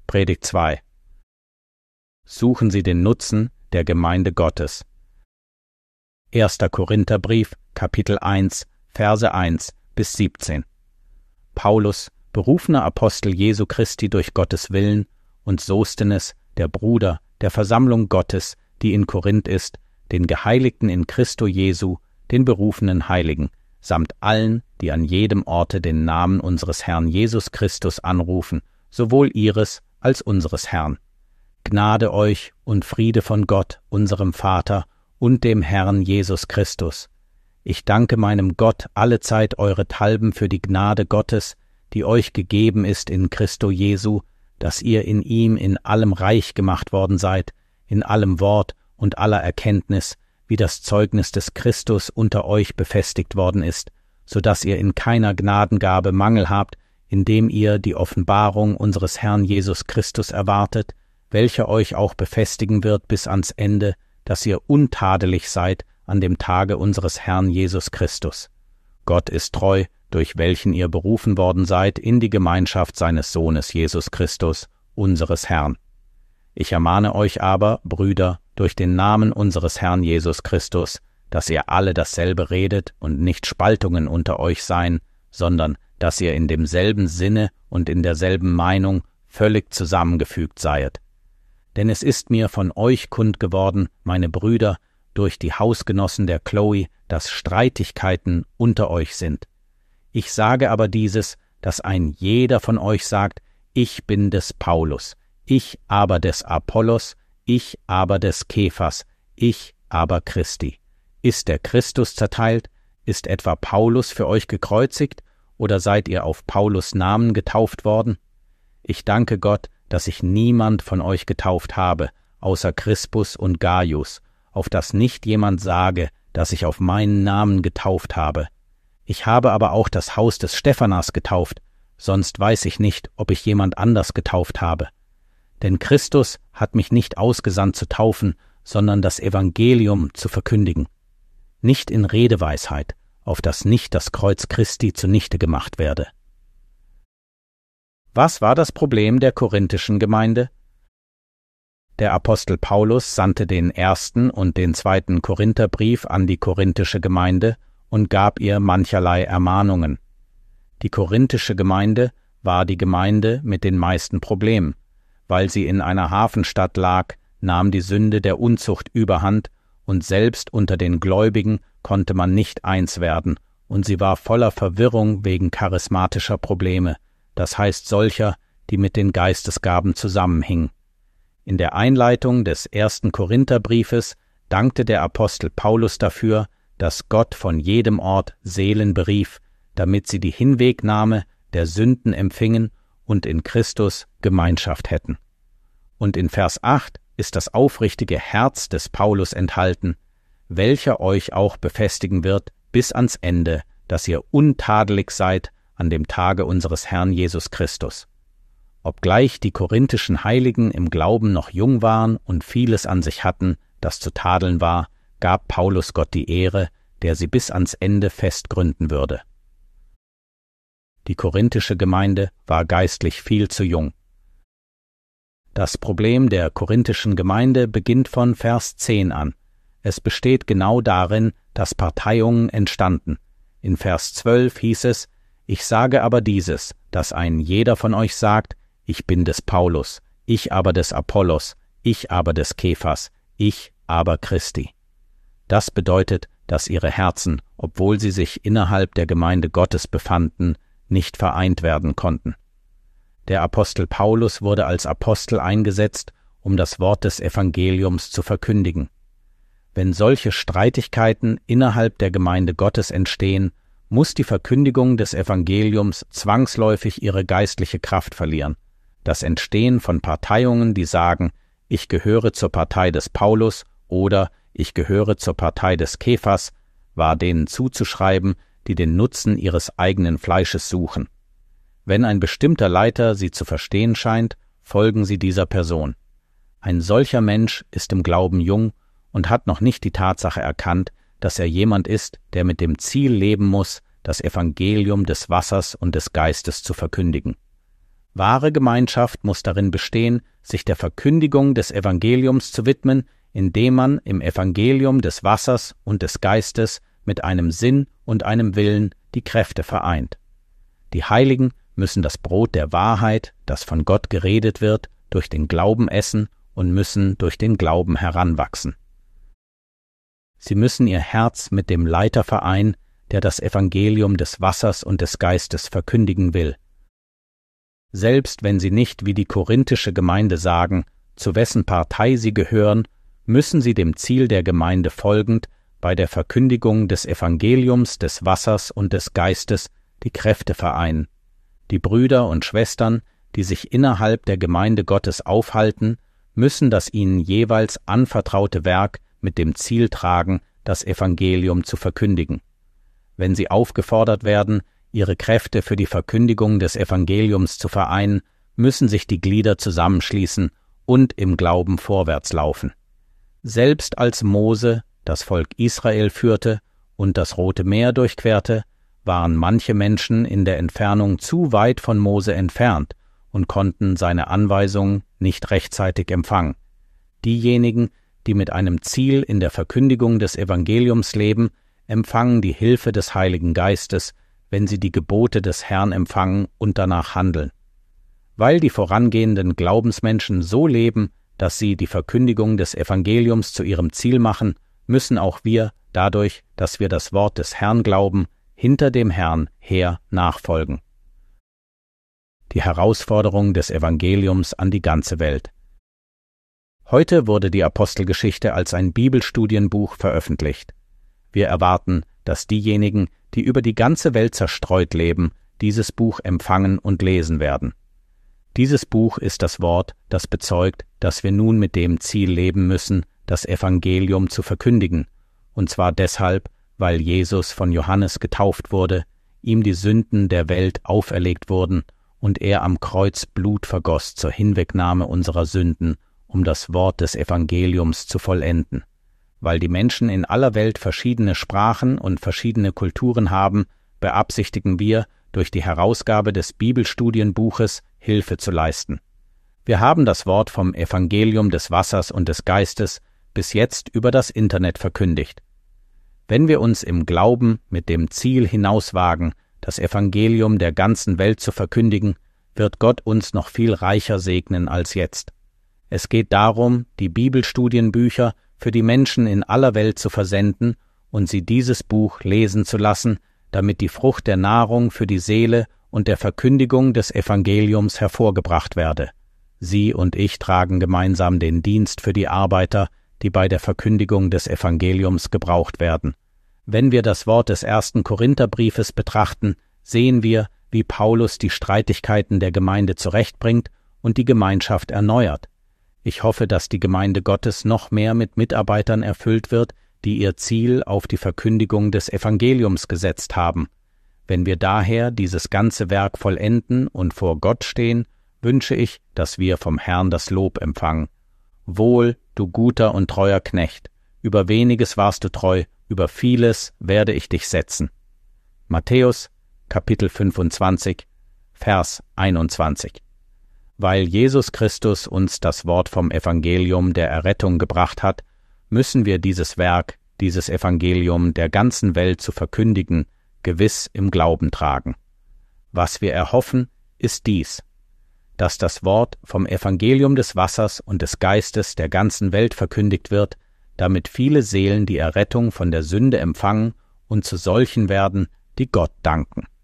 Predigt 2. Suchen Sie den Nutzen der Gemeinde Gottes. 1. Korintherbrief, Kapitel 1, Verse 1 bis 17. Paulus, berufener Apostel Jesu Christi durch Gottes Willen, und Sostenes, der Bruder der Versammlung Gottes, die in Korinth ist, den Geheiligten in Christo Jesu, den berufenen Heiligen, samt allen, die an jedem Orte den Namen unseres Herrn Jesus Christus anrufen, sowohl ihres als unseres Herrn. Gnade euch und Friede von Gott, unserem Vater, und dem Herrn Jesus Christus. Ich danke meinem Gott allezeit eurethalben für die Gnade Gottes, die euch gegeben ist in Christo Jesu, dass ihr in ihm in allem reich gemacht worden seid, in allem Wort und aller Erkenntnis, wie das Zeugnis des Christus unter euch befestigt worden ist, so dass ihr in keiner Gnadengabe Mangel habt, indem ihr die Offenbarung unseres Herrn Jesus Christus erwartet, welcher euch auch befestigen wird bis ans Ende, dass ihr untadelig seid an dem Tage unseres Herrn Jesus Christus. Gott ist treu, durch welchen ihr berufen worden seid in die Gemeinschaft seines Sohnes Jesus Christus, unseres Herrn. Ich ermahne euch aber, Brüder, durch den Namen unseres Herrn Jesus Christus, dass ihr alle dasselbe redet und nicht Spaltungen unter euch seien, sondern dass ihr in demselben Sinne und in derselben Meinung völlig zusammengefügt seiet. Denn es ist mir von euch kund geworden, meine Brüder, durch die Hausgenossen der Chloe, dass Streitigkeiten unter euch sind. Ich sage aber dieses, dass ein jeder von euch sagt, ich bin des Paulus, ich aber des Apollos, ich aber des Kephas, ich aber Christi. Ist der Christus zerteilt? Ist etwa Paulus für euch gekreuzigt, oder seid ihr auf Paulus Namen getauft worden? Ich danke Gott, dass ich niemand von euch getauft habe, außer Crispus und Gaius, auf dass nicht jemand sage, dass ich auf meinen Namen getauft habe. Ich habe aber auch das Haus des Stephanas getauft, sonst weiß ich nicht, ob ich jemand anders getauft habe. Denn Christus hat mich nicht ausgesandt zu taufen, sondern das Evangelium zu verkündigen. Nicht in Redeweisheit, auf dass nicht das Kreuz Christi zunichte gemacht werde. Was war das Problem der korinthischen Gemeinde? Der Apostel Paulus sandte den 1. und den 2. Korintherbrief an die korinthische Gemeinde und gab ihr mancherlei Ermahnungen. Die korinthische Gemeinde war die Gemeinde mit den meisten Problemen. Weil sie in einer Hafenstadt lag, nahm die Sünde der Unzucht überhand, und selbst unter den Gläubigen konnte man nicht eins werden, und sie war voller Verwirrung wegen charismatischer Probleme, das heißt solcher, die mit den Geistesgaben zusammenhingen. In der Einleitung des 1. Korintherbriefes dankte der Apostel Paulus dafür, dass Gott von jedem Ort Seelen berief, damit sie die Hinwegnahme der Sünden empfingen und in Christus Gemeinschaft hätten. Und in Vers 8 ist das aufrichtige Herz des Paulus enthalten, welcher euch auch befestigen wird bis ans Ende, dass ihr untadelig seid an dem Tage unseres Herrn Jesus Christus. Obgleich die korinthischen Heiligen im Glauben noch jung waren und vieles an sich hatten, das zu tadeln war, gab Paulus Gott die Ehre, der sie bis ans Ende fest gründen würde. Die korinthische Gemeinde war geistlich viel zu jung. Das Problem der korinthischen Gemeinde beginnt von Vers 10 an. Es besteht genau darin, dass Parteiungen entstanden. In Vers 12 hieß es, ich sage aber dieses, dass ein jeder von euch sagt, ich bin des Paulus, ich aber des Apollos, ich aber des Kephas, ich aber Christi. Das bedeutet, dass ihre Herzen, obwohl sie sich innerhalb der Gemeinde Gottes befanden, nicht vereint werden konnten. Der Apostel Paulus wurde als Apostel eingesetzt, um das Wort des Evangeliums zu verkündigen. Wenn solche Streitigkeiten innerhalb der Gemeinde Gottes entstehen, muss die Verkündigung des Evangeliums zwangsläufig ihre geistliche Kraft verlieren. Das Entstehen von Parteiungen, die sagen, ich gehöre zur Partei des Paulus oder ich gehöre zur Partei des Kephas, war denen zuzuschreiben, die den Nutzen ihres eigenen Fleisches suchen. Wenn ein bestimmter Leiter sie zu verstehen scheint, folgen sie dieser Person. Ein solcher Mensch ist im Glauben jung und hat noch nicht die Tatsache erkannt, dass er jemand ist, der mit dem Ziel leben muss, das Evangelium des Wassers und des Geistes zu verkündigen. Wahre Gemeinschaft muss darin bestehen, sich der Verkündigung des Evangeliums zu widmen, indem man im Evangelium des Wassers und des Geistes mit einem Sinn und einem Willen die Kräfte vereint. Die Heiligen müssen das Brot der Wahrheit, das von Gott geredet wird, durch den Glauben essen und müssen durch den Glauben heranwachsen. Sie müssen ihr Herz mit dem Leiter vereinen, der das Evangelium des Wassers und des Geistes verkündigen will. Selbst wenn sie nicht wie die korinthische Gemeinde sagen, zu wessen Partei sie gehören, müssen sie dem Ziel der Gemeinde folgend bei der Verkündigung des Evangeliums des Wassers und des Geistes die Kräfte vereinen. Die Brüder und Schwestern, die sich innerhalb der Gemeinde Gottes aufhalten, müssen das ihnen jeweils anvertraute Werk mit dem Ziel tragen, das Evangelium zu verkündigen. Wenn sie aufgefordert werden, ihre Kräfte für die Verkündigung des Evangeliums zu vereinen, müssen sich die Glieder zusammenschließen und im Glauben vorwärts laufen. Selbst als Mose das Volk Israel führte und das Rote Meer durchquerte, waren manche Menschen in der Entfernung zu weit von Mose entfernt und konnten seine Anweisungen nicht rechtzeitig empfangen. Diejenigen, die mit einem Ziel in der Verkündigung des Evangeliums leben, empfangen die Hilfe des Heiligen Geistes, wenn sie die Gebote des Herrn empfangen und danach handeln. Weil die vorangehenden Glaubensmenschen so leben, dass sie die Verkündigung des Evangeliums zu ihrem Ziel machen, müssen auch wir, dadurch, dass wir das Wort des Herrn glauben, hinter dem Herrn her nachfolgen. Die Herausforderung des Evangeliums an die ganze Welt. Heute wurde die Apostelgeschichte als ein Bibelstudienbuch veröffentlicht. Wir erwarten, dass diejenigen, die über die ganze Welt zerstreut leben, dieses Buch empfangen und lesen werden. Dieses Buch ist das Wort, das bezeugt, dass wir nun mit dem Ziel leben müssen, das Evangelium zu verkündigen, und zwar deshalb, weil Jesus von Johannes getauft wurde, ihm die Sünden der Welt auferlegt wurden und er am Kreuz Blut vergoss zur Hinwegnahme unserer Sünden, um das Wort des Evangeliums zu vollenden. Weil die Menschen in aller Welt verschiedene Sprachen und verschiedene Kulturen haben, beabsichtigen wir, durch die Herausgabe des Bibelstudienbuches Hilfe zu leisten. Wir haben das Wort vom Evangelium des Wassers und des Geistes bis jetzt über das Internet verkündigt. Wenn wir uns im Glauben mit dem Ziel hinauswagen, das Evangelium der ganzen Welt zu verkündigen, wird Gott uns noch viel reicher segnen als jetzt. Es geht darum, die Bibelstudienbücher für die Menschen in aller Welt zu versenden und sie dieses Buch lesen zu lassen, damit die Frucht der Nahrung für die Seele und der Verkündigung des Evangeliums hervorgebracht werde. Sie und ich tragen gemeinsam den Dienst für die Arbeiter, die bei der Verkündigung des Evangeliums gebraucht werden. Wenn wir das Wort des 1. Korintherbriefes betrachten, sehen wir, wie Paulus die Streitigkeiten der Gemeinde zurechtbringt und die Gemeinschaft erneuert. Ich hoffe, dass die Gemeinde Gottes noch mehr mit Mitarbeitern erfüllt wird, die ihr Ziel auf die Verkündigung des Evangeliums gesetzt haben. Wenn wir daher dieses ganze Werk vollenden und vor Gott stehen, wünsche ich, dass wir vom Herrn das Lob empfangen. Wohl, du guter und treuer Knecht, über weniges warst du treu, über vieles werde ich dich setzen. Matthäus, Kapitel 25, Vers 21. Weil Jesus Christus uns das Wort vom Evangelium der Errettung gebracht hat, müssen wir dieses Werk, dieses Evangelium der ganzen Welt zu verkündigen, gewiss im Glauben tragen. Was wir erhoffen, ist dies, dass das Wort vom Evangelium des Wassers und des Geistes der ganzen Welt verkündigt wird, damit viele Seelen die Errettung von der Sünde empfangen und zu solchen werden, die Gott danken.